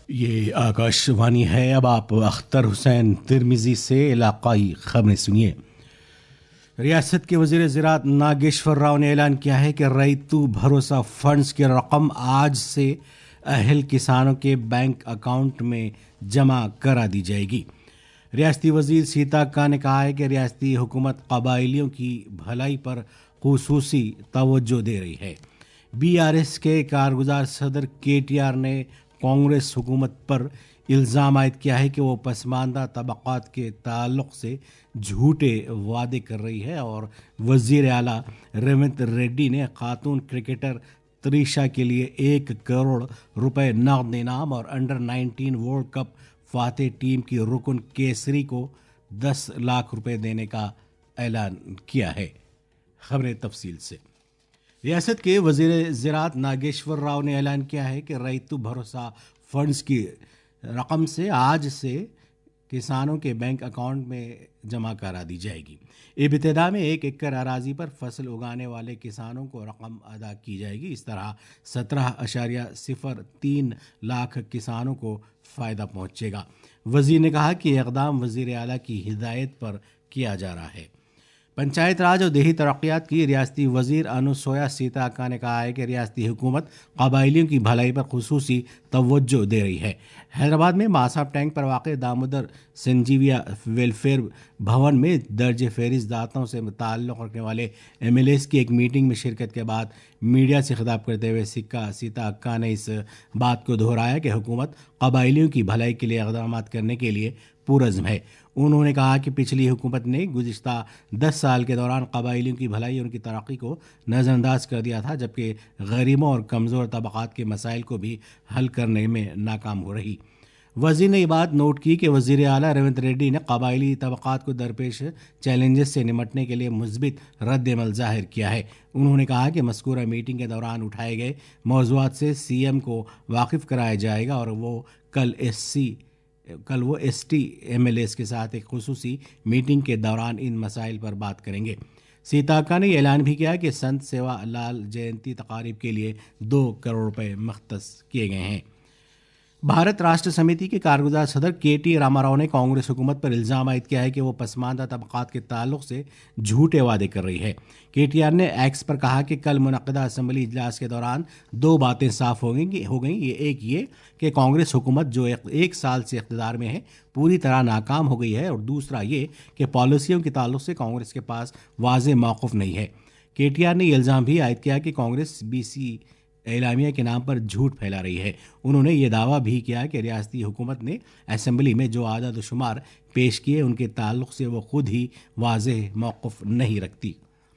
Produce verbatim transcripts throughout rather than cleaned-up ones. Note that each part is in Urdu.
یہ آکاش وانی ہے۔ اب آپ اختر حسین ترمیزی سے علاقائی خبریں سنیے۔ ریاست کے وزیر زراعت ناگیشور راؤ نے اعلان کیا ہے کہ ریتو بھروسہ فنڈز کی رقم آج سے اہل کسانوں کے بینک اکاؤنٹ میں جمع کرا دی جائے گی۔ ریاستی وزیر سیتا کا نے کہا ہے کہ ریاستی حکومت قبائلیوں کی بھلائی پر خصوصی توجہ دے رہی ہے۔ بی آر ایس کے کارگزار صدر کے ٹی آر نے کانگریس حکومت پر الزام عائد کیا ہے کہ وہ پسماندہ طبقات کے تعلق سے جھوٹے وعدے کر رہی ہے، اور وزیر اعلیٰ ریونت ریڈی نے خاتون کرکٹر تریشا کے لیے ایک کروڑ روپے نقد انعام اور انڈر نائنٹین ورلڈ کپ فاتح ٹیم کی رکن کیسری کو دس لاکھ روپے دینے کا اعلان کیا ہے۔ خبریں تفصیل سے۔ ریاست کے وزیر زراعت ناگیشور راؤ نے اعلان کیا ہے کہ ریتو بھروسہ فنڈز کی رقم سے آج سے کسانوں کے بینک اکاؤنٹ میں جمع کرا دی جائے گی۔ ابتدا میں ایک ایکڑ اراضی پر فصل اگانے والے کسانوں کو رقم ادا کی جائے گی۔ اس طرح سترہ اشاریہ صفر تین لاکھ کسانوں کو فائدہ پہنچے گا۔ وزیر نے کہا کہ یہ اقدام وزیر اعلیٰ کی ہدایت پر کیا جا رہا ہے۔ پنچایت راج اور دیہی ترقیات کی ریاستی وزیر انوسویا سیتا نے کہا ہے کہ ریاستی حکومت قبائلیوں کی بھلائی پر خصوصی توجہ دے رہی ہے۔ حیدرآباد میں ماساب ٹینک پر واقع دامودر سنجیویا ویلفیئر بھون میں درج فہرست دانتوں سے تعلق رکھنے والے ایم ایل ایز کی ایک میٹنگ میں شرکت کے بعد میڈیا سے خطاب کرتے ہوئے سکا سیتا اکا نے اس بات کو دہرایا کہ حکومت قبائلیوں کی بھلائی کے لیے اقدامات کرنے کے لیے پرعزم ہے۔ انہوں نے کہا کہ پچھلی حکومت نے گزشتہ دس سال کے دوران قبائلیوں کی بھلائی اور ان کی ترقی کو نظر انداز کر دیا تھا، جبکہ غریبوں اور کمزور طبقات کے مسائل کو بھی حل کرنے میں ناکام ہو رہی۔ وزیر نے یہ بات نوٹ کی کہ وزیر اعلیٰ ریونت ریڈی نے قبائلی طبقات کو درپیش چیلنجز سے نمٹنے کے لیے مثبت رد عمل ظاہر کیا ہے۔ انہوں نے کہا کہ مذکورہ میٹنگ کے دوران اٹھائے گئے موضوعات سے سی ایم کو واقف کرایا جائے گا، اور وہ کل ایس سی کل وہ S T M L As کے ساتھ ایک خصوصی میٹنگ کے دوران ان مسائل پر بات کریں گے۔ سیتاکا نے یہ اعلان بھی کیا کہ سنت سیوا لال جینتی تقاریب کے لیے دو کروڑ روپے مختص کیے گئے ہیں۔ بھارت راشٹر سمیتی کے کارگزار صدر کے ٹی راما راؤ نے کانگریس حکومت پر الزام عائد کیا ہے کہ وہ پسماندہ طبقات کے تعلق سے جھوٹے وعدے کر رہی ہے۔ کے ٹی آر نے ایکس پر کہا کہ کل منعقدہ اسمبلی اجلاس کے دوران دو باتیں صاف ہو گئیں ہو گئیں یہ ایک یہ کہ کانگریس حکومت جو ایک سال سے اقتدار میں ہے پوری طرح ناکام ہو گئی ہے، اور دوسرا یہ کہ پالیسیوں کے تعلق سے کانگریس کے پاس واضح موقف نہیں ہے۔ کے ٹی آر نے یہ الزام بھی عائد کیا کہ کانگریس بی سی اعلامیہ کے نام پر جھوٹ پھیلا رہی ہے۔ انہوں نے یہ دعویٰ بھی کیا کہ ریاستی حکومت نے اسمبلی میں جو اعداد و شمار پیش کیے ان کے تعلق سے وہ خود ہی واضح موقف نہیں رکھتی۔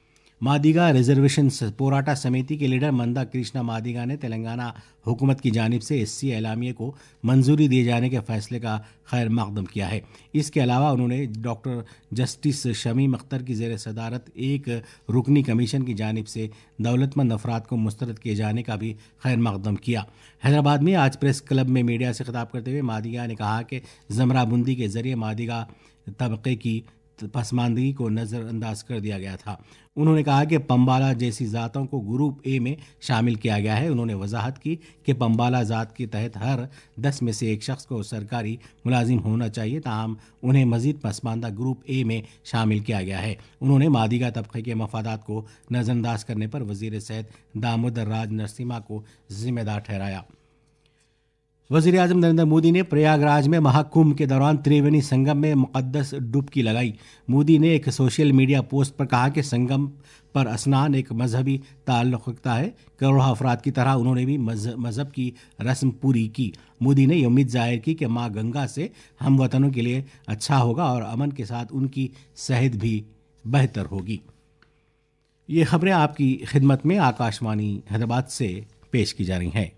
مادیگا ریزرویشن پوراٹا سمیتی کے لیڈر مندا کرشنا مادیگا نے تلنگانہ حکومت کی جانب سے ایس سی اعلامیہ کو منظوری دیے جانے کے فیصلے کا خیر مقدم کیا ہے۔ اس کے علاوہ انہوں نے ڈاکٹر جسٹس شمیم اختر کی زیر صدارت ایک رکنی کمیشن کی جانب سے دولت مند افراد کو مسترد کیے جانے کا بھی خیر مقدم کیا۔ حیدرآباد میں آج پریس کلب میں میڈیا سے خطاب کرتے ہوئے مادیگا نے کہا کہ زمرہ بندی کے ذریعے مادیگا طبقے کی پسماندگی کو نظر انداز کر دیا گیا تھا۔ انہوں نے کہا کہ پمبالا جیسی ذاتوں کو گروپ اے میں شامل کیا گیا ہے۔ انہوں نے وضاحت کی کہ پمبالا ذات کے تحت ہر دس میں سے ایک شخص کو سرکاری ملازم ہونا چاہیے، تاہم انہیں مزید پسماندہ گروپ اے میں شامل کیا گیا ہے۔ انہوں نے مادیگا طبقے کے مفادات کو نظر انداز کرنے پر وزیر صحت دامودر راج نرسمہا کو ذمہ دار ٹھہرایا۔ وزیر اعظم نریندر مودی نے پریاگ راج میں مہا کمبھ کے دوران تریوینی سنگم میں مقدس ڈبکی لگائی۔ مودی نے ایک سوشل میڈیا پوسٹ پر کہا کہ سنگم پر اسنان ایک مذہبی تعلق رکھتا ہے۔ کروڑوں افراد کی طرح انہوں نے بھی مذہب کی رسم پوری کی۔ مودی نے یہ امید ظاہر کی کہ ماں گنگا سے ہم وطنوں کے لیے اچھا ہوگا اور امن کے ساتھ ان کی صحت بھی بہتر ہوگی۔ یہ خبریں آپ کی خدمت میں آکاش وانی حیدرآباد سے پیش کی جا رہی ہیں۔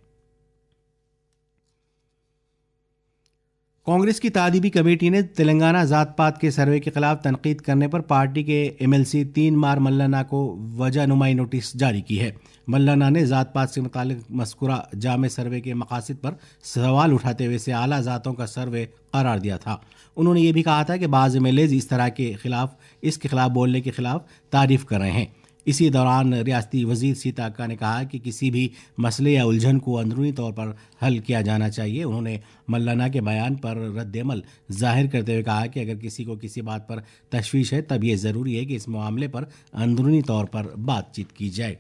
کانگریس کی تعدیبی کمیٹی نے تلنگانہ ذات پات کے سروے کے خلاف تنقید کرنے پر پارٹی کے ایم ایل سی تین مار ملانہ کو وجہ نمائی نوٹس جاری کی ہے۔ ملانہ نے ذات پات سے متعلق مذکورہ جامع سروے کے مقاصد پر سوال اٹھاتے ہوئے اسے اعلیٰ ذاتوں کا سروے قرار دیا تھا۔ انہوں نے یہ بھی کہا تھا کہ بعض ایم ایل ایز اس طرح کے خلاف اس کے خلاف بولنے کے خلاف تعریف کر رہے ہیں۔ اسی دوران ریاستی وزیر سیتا اکا نے کہا کہ کسی بھی مسئلے یا الجھن کو اندرونی طور پر حل کیا جانا چاہیے. انہوں نے ملانا کے بیان پر رد عمل ظاہر کرتے ہوئے کہا کہ اگر کسی کو کسی بات پر تشویش ہے تب یہ ضروری ہے کہ اس معاملے پر اندرونی طور پر بات چیت کی جائے.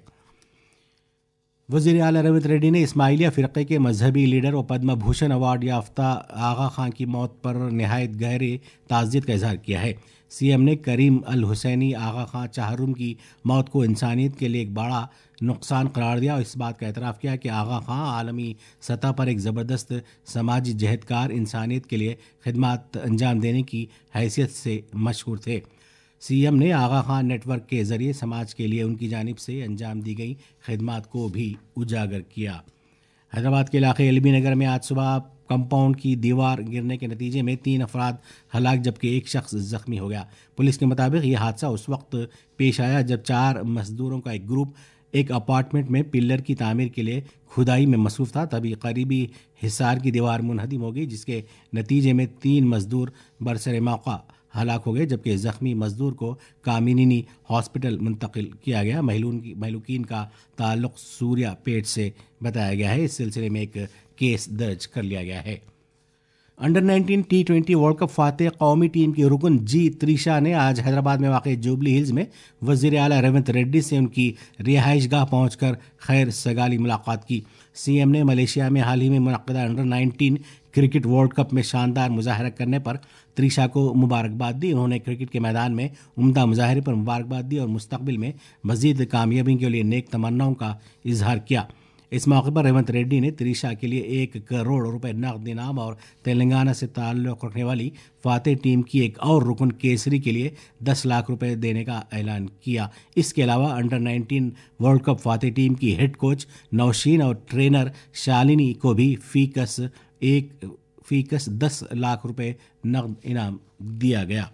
وزیر اعلیٰ ریونت ریڈی نے اسماعیلیہ فرقے کے مذہبی لیڈر و پدم بھوشن ایوارڈ یافتہ آغا خان کی موت پر نہایت گہرے تعزیت کا اظہار کیا ہے. سی ایم نے کریم الحسینی آغا خان چہارم کی موت کو انسانیت کے لیے ایک بڑا نقصان قرار دیا اور اس بات کا اعتراف کیا کہ آغا خان عالمی سطح پر ایک زبردست سماجی جہدکار، انسانیت کے لیے خدمات انجام دینے کی حیثیت سے مشہور تھے. سی ایم نے آغا خان نیٹ ورک کے ذریعے سماج کے لیے ان کی جانب سے انجام دی گئی خدمات کو بھی اجاگر کیا. حیدرآباد کے علاقے ایل بی نگر میں آج صبح کمپاؤنڈ کی دیوار گرنے کے نتیجے میں تین افراد ہلاک جبکہ ایک شخص زخمی ہو گیا. پولیس کے مطابق یہ حادثہ اس وقت پیش آیا جب چار مزدوروں کا ایک گروپ ایک اپارٹمنٹ میں پلر کی تعمیر کے لیے کھدائی میں مصروف تھا. تبھی قریبی حصار کی دیوار منہدم ہو گئی جس کے نتیجے میں تین مزدور برسر موقع ہلاک ہو گئے جبکہ زخمی مزدور کو کامینی ہاسپٹل منتقل کیا گیا. مہلوکین کا تعلق سوریا پیٹ سے بتایا گیا ہے. اس سلسلے میں ایک کیس درج کر لیا گیا ہے. Under nineteen T twenty World cup فاتح قومی ٹیم کی رکن جی تریشا نے آج حیدرآباد میں واقع جوبلی ہلز میں وزیر اعلیٰ ریونت ریڈی سے ان کی رہائش گاہ پہنچ کر خیر سگالی ملاقات کی. سی ایم نے ملیشیا میں حال ہی میں منعقدہ under nineteen cricket World Cup میں شاندار مظاہرہ کرنے پر تریشا کو مبارکباد دی. انہوں نے کرکٹ کے میدان میں عمدہ مظاہرے پر مبارکباد دی اور مستقبل میں مزید کامیابی کے لیے نیک تمناؤں کا اظہار کیا. اس موقع پر ریونت ریڈی نے تریشا کے لیے ایک کروڑ روپے نقد انعام اور تلنگانہ سے تعلق رکھنے والی فاتح ٹیم کی ایک اور رکن کیسری کے لیے دس لاکھ روپے دینے کا اعلان کیا. اس کے علاوہ انڈر نائنٹین ورلڈ کپ فاتح ٹیم کی ہیڈ کوچ نوشین اور ٹرینر شالنی کو بھی فیکس ایک فیکس دس لاکھ روپے نقد انعام دیا گیا.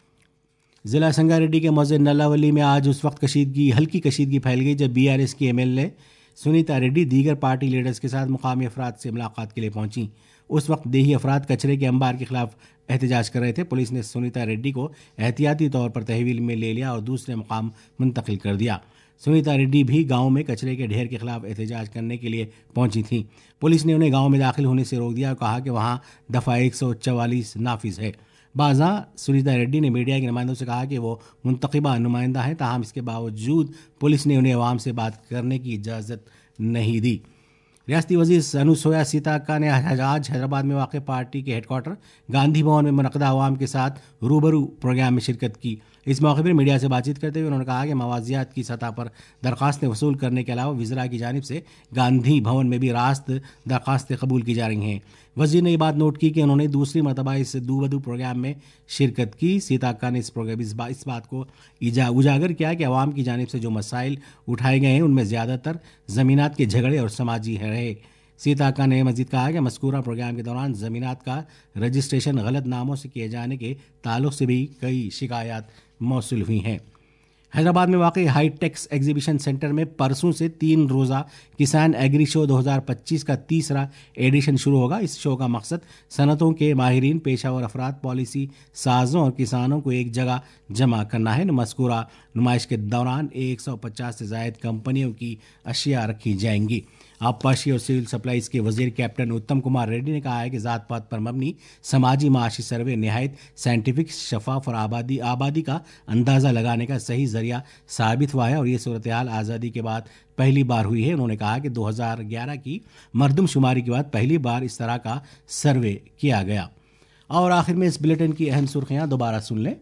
ضلع سنگاریڈی کے موضع نلاولی میں آج اس وقت کشیدگی ہلکی کشیدگی پھیل گئی جب بی آر ایس کی M L A Sunitha Reddy دیگر پارٹی لیڈرز کے ساتھ مقامی افراد سے ملاقات کے لیے پہنچیں. اس وقت دیہی افراد کچرے کے انبار کے خلاف احتجاج کر رہے تھے. پولیس نے سنیتا ریڈی کو احتیاطی طور پر تحویل میں لے لیا اور دوسرے مقام منتقل کر دیا. سنیتا ریڈی بھی گاؤں میں کچرے کے ڈھیر کے خلاف احتجاج کرنے کے لیے پہنچی تھیں. پولیس نے انہیں گاؤں میں داخل ہونے سے روک دیا اور کہا کہ وہاں دفعہ ایک سو چوالیس نافذ ہے. بعضاں سنیتا ریڈی نے میڈیا کے نمائندوں سے کہا کہ وہ منتخبہ نمائندہ ہیں، تاہم اس کے باوجود پولیس نے انہیں عوام سے بات کرنے کی اجازت نہیں دی. ریاستی وزیر انوسویا سیتا اکا نے آج حیدرآباد میں واقع پارٹی کے ہیڈ کوارٹر گاندھی بھون میں منعقدہ عوام کے ساتھ روبرو پروگرام میں شرکت کی. اس موقع پر میڈیا سے بات چیت کرتے ہوئے انہوں نے کہا کہ موازیات کی سطح پر درخواستیں وصول کرنے کے علاوہ وزراء کی جانب سے گاندھی بھون میں بھی راست درخواستیں قبول کی جا رہی ہیں. وزیر نے یہ بات نوٹ کی کہ انہوں نے دوسری مرتبہ اس دو بدو پروگرام میں شرکت کی. سیتا اکا نے اس پروگرام اس بات کو اجاگر کیا کہ عوام کی جانب سے جو مسائل اٹھائے گئے ہیں ان میں زیادہ تر زمینات کے جھگڑے اور سماجی رہے. سیتا اکا نے مزید کہا کہ مذکورہ پروگرام کے دوران زمینات کا رجسٹریشن غلط ناموں سے کیے جانے کے تعلق سے بھی کئی شکایات موصول ہوئی ہیں. حیدرآباد میں واقع ہائی ٹیکس ایگزیبیشن سینٹر میں پرسوں سے تین روزہ کسان ایگری شو دو ہزار پچیس کا تیسرا ایڈیشن شروع ہوگا. اس شو کا مقصد صنعتوں کے ماہرین، پیشہ ور افراد، پالیسی سازوں اور کسانوں کو ایک جگہ جمع کرنا ہے. مذکورہ نمائش کے دوران ایک سو پچاس سے زائد کمپنیوں کی اشیاء رکھی جائیں گی. آبپاشی اور سول سپلائز کے وزیر کیپٹن اتم کمار ریڈی نے کہا ہے کہ ذات پات پر مبنی سماجی معاشی سروے نہایت سائنٹیفک، شفاف اور آبادی آبادی کا اندازہ لگانے کا صحیح ذریعہ ثابت ہوا ہے اور یہ صورتحال آزادی کے بعد پہلی بار ہوئی ہے. انہوں نے کہا کہ دو ہزار گیارہ کی مردم شماری کے بعد پہلی بار اس طرح کا سروے کیا گیا. اور آخر میں اس بلیٹن کی اہم سرخیاں دوبارہ سن لیں.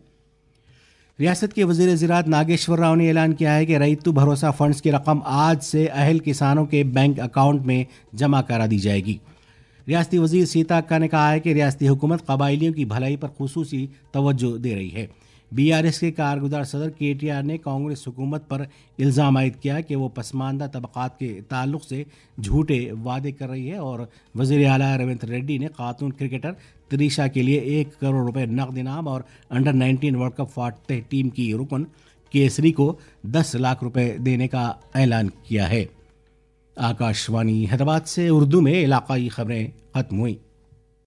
ریاست کے وزیر زراعت ناگیشور راؤ نے اعلان کیا ہے کہ ریتو بھروسہ فنڈز کی رقم آج سے اہل کسانوں کے بینک اکاؤنٹ میں جمع کرا دی جائے گی. ریاستی وزیر سیتا اکا نے کہا ہے کہ ریاستی حکومت قبائلیوں کی بھلائی پر خصوصی توجہ دے رہی ہے. بی آر ایس کے کارگزار صدر کے ٹی آر نے کانگریس حکومت پر الزام عائد کیا کہ وہ پسماندہ طبقات کے تعلق سے جھوٹے وعدے کر رہی ہے اور وزیر اعلیٰ ریونت ریڈی نے خاتون کرکٹر تریشا کے لیے ایک کروڑ روپے نقد انعام اور انڈر نائنٹین ورلڈ کپ فاتح ٹیم کی رکن کیسری کو دس لاکھ روپے دینے کا اعلان کیا ہے. آکاش وانی حیدرآباد سے اردو میں علاقائی خبریں ختم ہوئیں.